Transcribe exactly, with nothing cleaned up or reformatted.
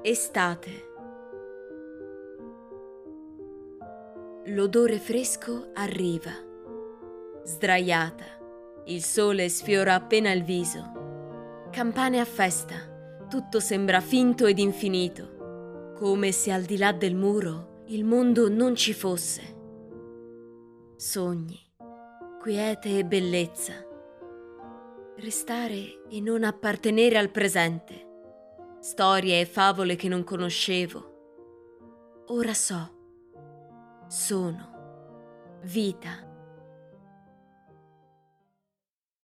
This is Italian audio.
Estate. L'odore fresco arriva. Sdraiata, il sole sfiora appena il viso. Campane a festa, tutto sembra finto ed infinito, come se al di là del muro il mondo non ci fosse. Sogni, quiete e bellezza. Restare e non appartenere al presente. Storie e favole che non conoscevo. Ora so. Sono. Vita.